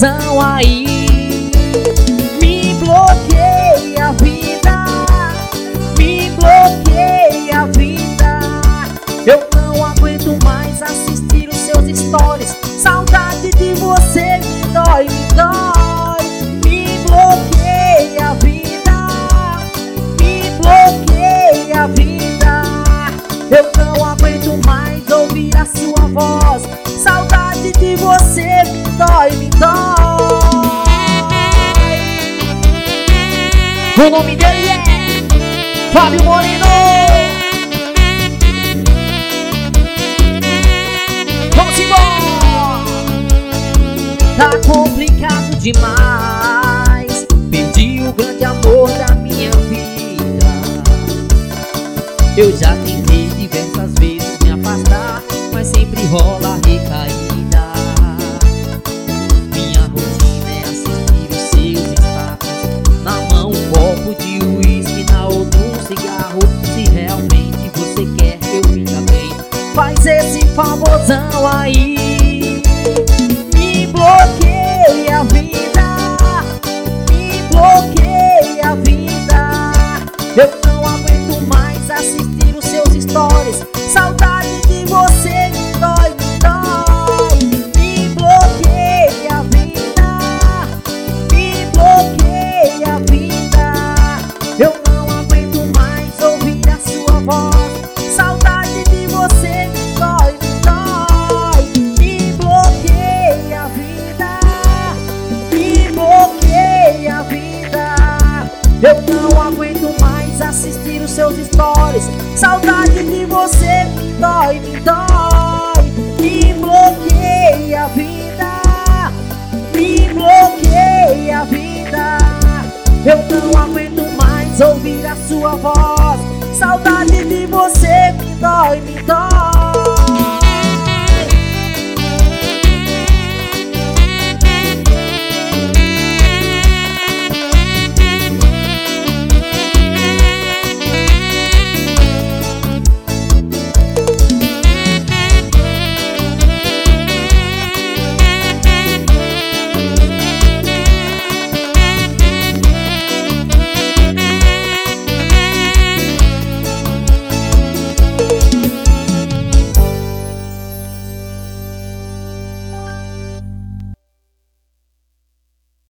famosão aí. Me bloqueia a vida, me bloqueia a vida. Eu não aguento mais assistir os seus stories. Saudade de você me dói, me dói. Me bloqueia a vida, me bloqueia a vida. Eu não aguento mais ouvir a sua voz. Saudade de você me dói, me dói. O nome dele é Fábio Moreno. Vamos embora. Tá complicado demais. Perdi o grande amor da minha vida. Eu já tentei diversas vezes me afastar, mas sempre rola recaída. Minha rotina é assistir os seus status. Na mão um copo de uísque, na outra um cigarro. Se realmente você quer que eu fique bem, faz esse famosão aí. Me bloqueia a vida, me bloqueia a vida. Eu não aguento mais assistir os seus stories. Saudade de você me dói, me dói. Me bloqueia a vida, me bloqueia a vida. Eu não aguento mais ouvir a sua voz. Saudade de você me dói, me dói. Me bloqueia a vida, me bloqueia a vida. Eu não aguento mais assistir os seus stories. Saudade de você me dói, me dói. Me bloqueia a vida, me bloqueia a vida. Eu não aguento mais ouvir a sua voz. Saudade de você me dói, me dói.